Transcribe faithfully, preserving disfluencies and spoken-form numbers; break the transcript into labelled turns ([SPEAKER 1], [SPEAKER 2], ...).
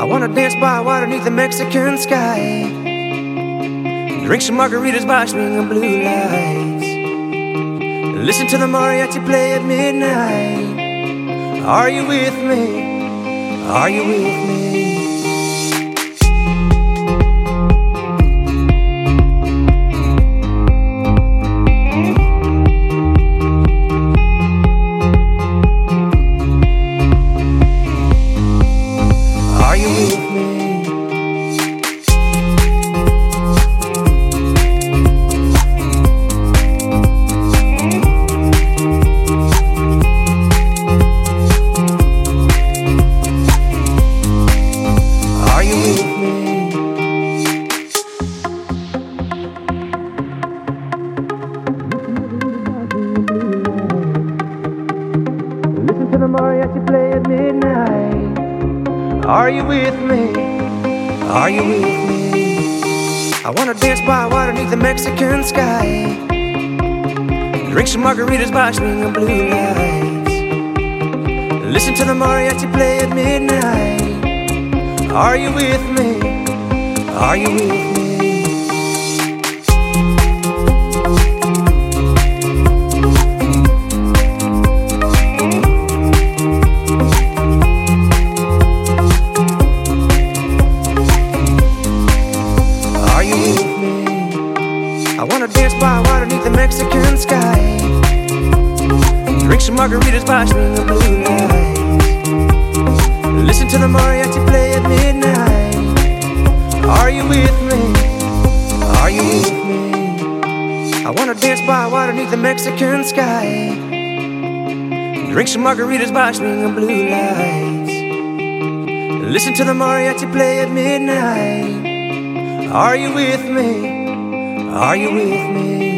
[SPEAKER 1] I wanna dance by water beneath the Mexican sky, drink some margaritas by swinging blue lights, listen to the mariachi play at midnight. Are you with me? Are you with me? To the mariachi play at midnight. Are you with me? Are you with me? I wanna dance by water beneath the Mexican sky, drink some margaritas by swinging blue lights, listen to the mariachi play at midnight. Are you with me? Are you with me? I wanna dance by water beneath the Mexican sky, drink some margaritas by swinging blue lights, listen to the mariachi play at midnight. Are you with me? Are you with me? I wanna dance by water beneath the Mexican sky, drink some margaritas by swinging blue lights, listen to the mariachi play at midnight. Are you with me? Are you with me?